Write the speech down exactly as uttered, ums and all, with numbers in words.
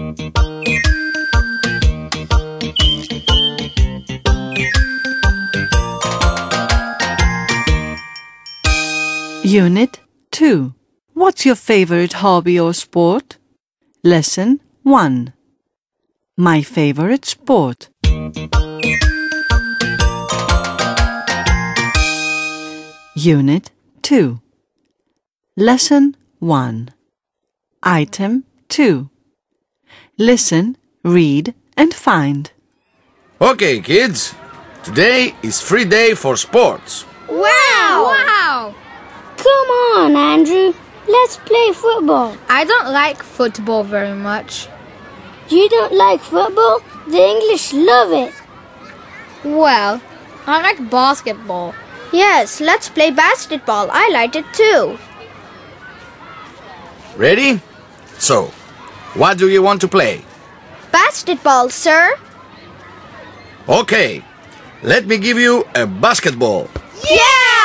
Unit two. What's your favorite hobby or sport? Lesson one. My favorite sport. Unit two. Lesson one. Item two. Listen, read and find. Okay, kids. Today is free day for sports. Wow! Wow! Come on, Andrew. Let's play football. I don't like football very much. You don't like football? The English love it. Well, I like basketball. Yes, let's play basketball. I like it too. Ready? So, what do you want to play? Basketball, sir. Okay, let me give you a basketball. Yeah!